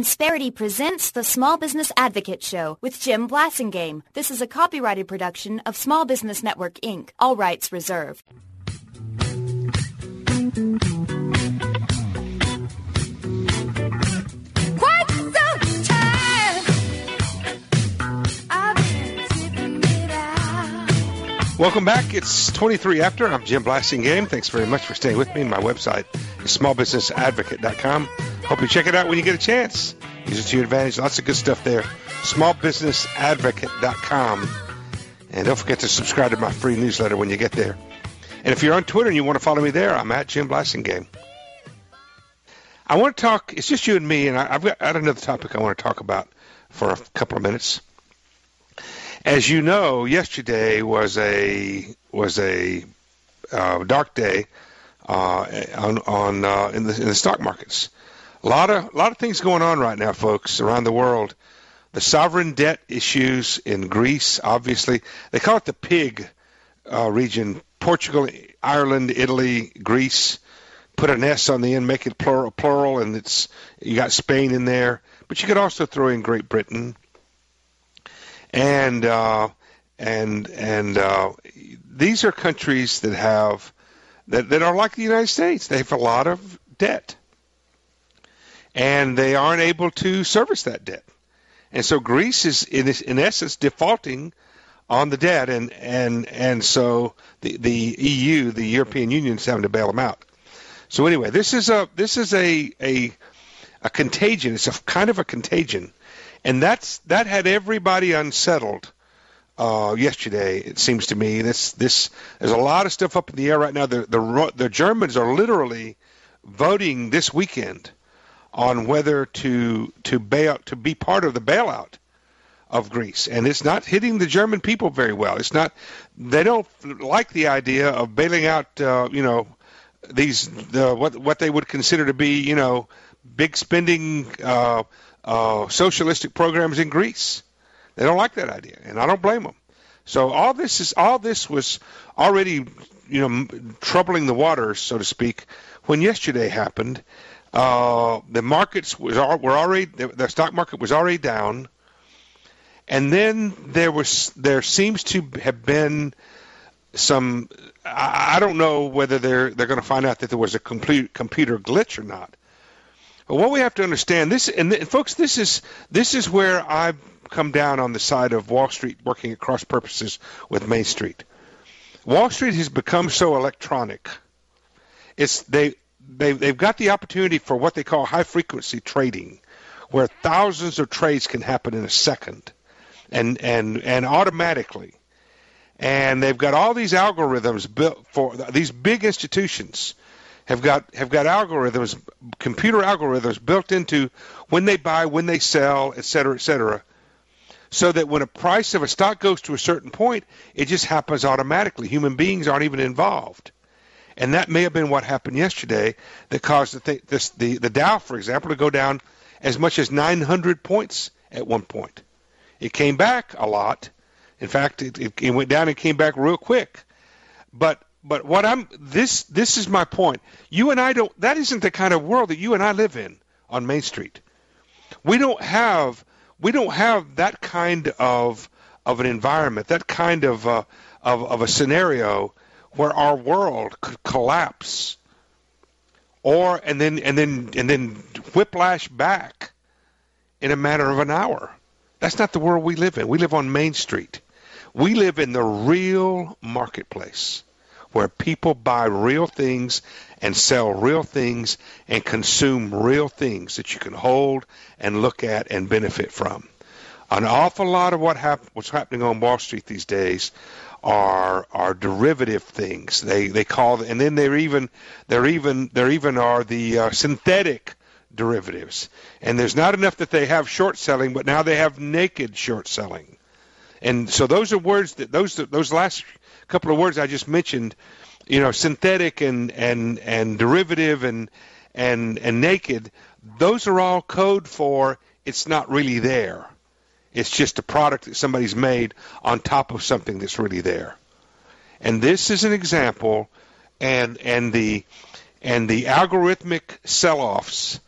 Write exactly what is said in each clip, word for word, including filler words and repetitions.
Insperity presents the Small Business Advocate Show with Jim Blasingame. This is a copyrighted production of Small Business Network, Incorporated. All rights reserved. Welcome back. It's twenty-three after. I'm Jim Blasingame. Thanks very much for staying with me. My website is small business advocate dot com. Hope you check it out when you get a chance. Use it to your advantage. Lots of good stuff there. small business advocate dot com. And don't forget to subscribe to my free newsletter when you get there. And if you're on Twitter and you want to follow me there, I'm at Jim Blasingame. I want to talk, it's just you and me, and I, I've got, I got another topic I want to talk about for a couple of minutes. As you know, yesterday was a was a uh, dark day uh, on on uh, in the in the stock markets. A lot of a lot of things going on right now, folks, around the world. The sovereign debt issues in Greece, obviously, they call it the PIG uh, region: Portugal, Ireland, Italy, Greece. Put an S on the end, make it plural, plural, and it's you got Spain in there, but you could also throw in Great Britain. And uh, and and uh, these are countries that have that, that are like the United States. They have a lot of debt, and they aren't able to service that debt. And so Greece is in, in essence defaulting on the debt, and and and so the the E U, the European Union, is having to bail them out. So anyway, this is a this is a a, a contagion. It's a kind of a contagion. And that's that had everybody unsettled uh, yesterday. It seems to me this this there's a lot of stuff up in the air right now. The the the Germans are literally voting this weekend on whether to to bail to be part of the bailout of Greece, and it's not hitting the German people very well. It's not they don't like the idea of bailing out uh, you know these the what what they would consider to be you know big spending. Uh, Uh, socialistic programs in Greece. They don't like that idea, and I don't blame them. So all this is all this was already, you know, troubling the waters, so to speak, when yesterday happened. Uh, the markets was were already the, the stock market was already down, and then there was there seems to have been some. I, I don't know whether they're they're going to find out that there was a complete computer glitch or not. But what we have to understand, this and, and folks, this is this is where I've come down on the side of Wall Street working at cross purposes with Main Street. Wall Street has become so electronic. It's they they they've got the opportunity for what they call high frequency trading, where thousands of trades can happen in a second, and and and automatically. And they've got all these algorithms built for these big institutions. Have got have got algorithms, computer algorithms built into when they buy, when they sell, et cetera, et cetera, so that when a price of a stock goes to a certain point, it just happens automatically. Human beings aren't even involved, and that may have been what happened yesterday that caused the th- this, the the Dow, for example, to go down as much as nine hundred points at one point. It came back a lot. In fact, it, it, it went down and came back real quick, but. But what I'm this this is my point. You and I don't. That isn't the kind of world that you and I live in on Main Street. We don't have we don't have that kind of of an environment, that kind of uh, of of a scenario where our world could collapse, or and then and then and then whiplash back in a matter of an hour. That's not the world we live in. We live on Main Street. We live in the real marketplace, where people buy real things and sell real things and consume real things that you can hold and look at and benefit from. An awful lot of what hap- what's happening on Wall Street these days are are derivative things. They they call and then they're even they're even there even are the uh, synthetic derivatives. And there's not enough that they have short selling, but now they have naked short selling. And so those are words that those those last couple of words I just mentioned, you know, synthetic and and and derivative and and and naked, those are all code for it's not really there. It's just a product that somebody's made on top of something that's really there. And this is an example, and and the and the algorithmic sell-offs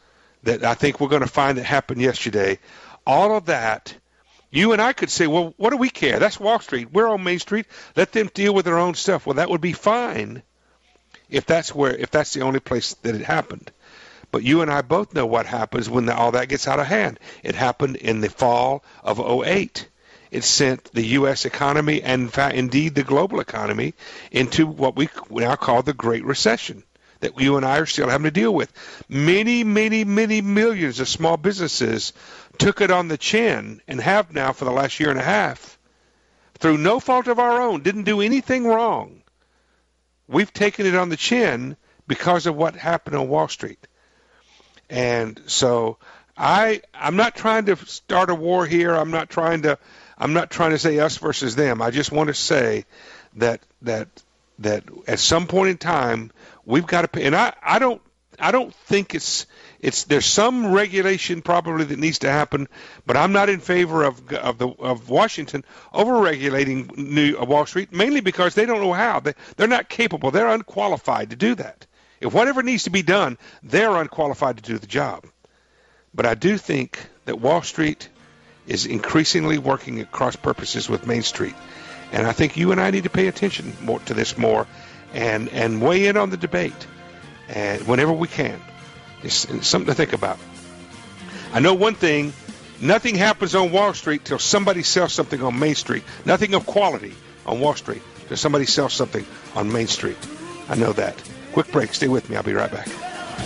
that I think we're going to find that happened yesterday, all of that, you and I could say, well, what do we care? That's Wall Street. We're on Main Street. Let them deal with their own stuff. Well, that would be fine if that's where, if that's the only place that it happened. But you and I both know what happens when the, all that gets out of hand. It happened in the fall of oh eight. It sent the U S economy and, in fact, indeed, the global economy into what we now call the Great Recession that you and I are still having to deal with. Many, many, many millions of small businesses took it on the chin and have now for the last year and a half, through no fault of our own, didn't do anything wrong. We've taken it on the chin because of what happened on Wall Street. And so I, I'm not trying to start a war here. I'm not trying to I'm not trying to say us versus them. I just want to say that that that at some point in time we've got to pay. And I, I don't I don't think it's it's there's some regulation probably that needs to happen, but I'm not in favor of of the of Washington over-regulating New Wall Street, mainly because they don't know how. They they're not capable. They're unqualified to do that. If whatever needs to be done, they're unqualified to do the job. But I do think that Wall Street is increasingly working at cross purposes with Main Street. And I think you and I need to pay attention more to this more and, and weigh in on the debate and whenever we can. It's, it's something to think about. I know one thing, nothing happens on Wall Street till somebody sells something on Main Street. Nothing of quality on Wall Street till somebody sells something on Main Street. I know that. Quick break. Stay with me. I'll be right back.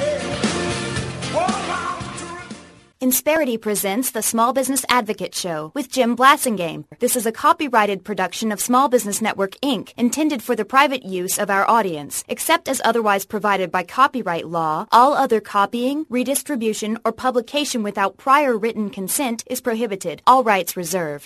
Insperity presents the Small Business Advocate Show with Jim Blasingame. This is a copyrighted production of Small Business Network, Incorporated, intended for the private use of our audience. Except as otherwise provided by copyright law, all other copying, redistribution, or publication without prior written consent is prohibited. All rights reserved.